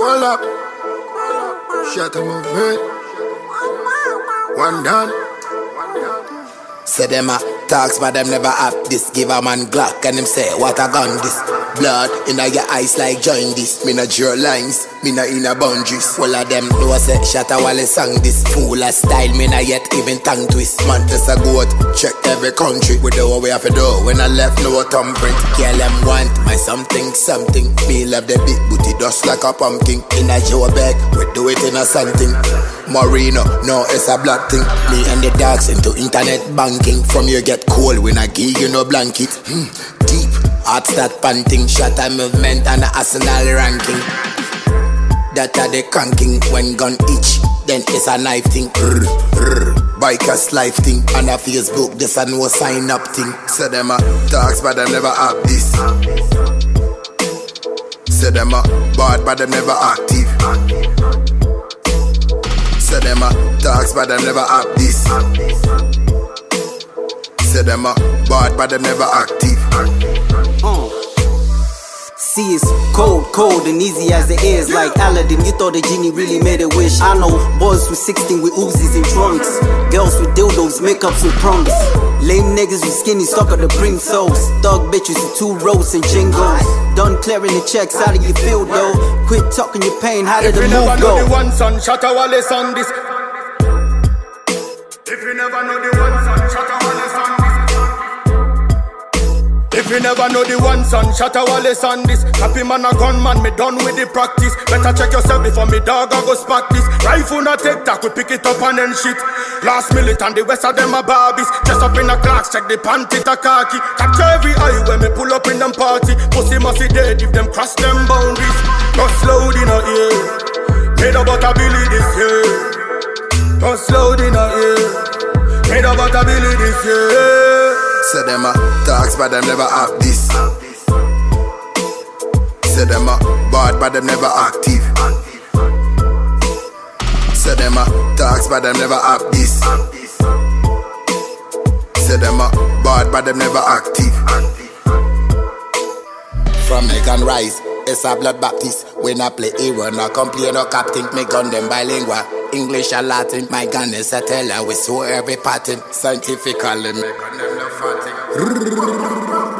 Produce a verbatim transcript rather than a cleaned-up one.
Hold up. Shut him up, man. One done. Say them a talks but them never have this. Give a man Glock and them say what a gun this. Blood in your eyes like join this. Me no draw lines, me no in a boundaries. All of them know say shatter while they sang this. Fool a style, me no yet even tongue twist. Man test a goat, check every country. We do what we have to do. When I left no thumbprint. Girl them want my something something. Me love the big booty dust like a pumpkin. In a Joe bag, we do it in a something. Marino, no it's a blood thing. Me and the dogs into internet banking. From you get cold when I give you no blanket. hmm, Deep, heart start panting. Shatter movement and a arsenal ranking. That are the cranking. When gun itch, then it's a knife thing. Rrr, rrr, bikers life thing. And a Facebook, this a no sign up thing. Say them a talks but them never have this. Say them a bad but them never active. Say them a talks but them never have this. Say them a bad but them never active. uh. See it's cold, cold and easy as it is. Like Aladdin, you thought the genie really made a wish. I know boys with sixteen with Uzis and trunks. Girls with dildos, makeups and prongs. Lame niggas with skinny stuck at the brim souls. Thug bitches with two rows and jingles. Done clearing the checks, how do you feel though? Quit talking your pain, how did the move go? If you never know the one son, shatter while it's on this. If you never know the one son, shatter while it's on this. If you never know the one son, shatter while it's on this. Happy man a gunman, me done with the practice. Better check yourself before me dog I go spark this. Rifle not take that, we pick it up and then shit. Last minute and the west of them are Barbies. Dress up in a clocks, check the panty to khaki. Catch every eye when me pull up in them party. Pussy must be dead if them cross them boundaries. Not loud in a ear, made about a Billy this year. Not loud in a ear, made about a Billy this year. Say them a talks but them never have this. Say them a bad but them never active. Say them a talks but them never have this. Say them a bad but them never active. From me can rise, it's a blood baptist. When I play hero, no complain or captain. Me gun them bilingual, English and Latin. My gun is a teller, we saw every pattern. Scientifically, me gun them no fighting.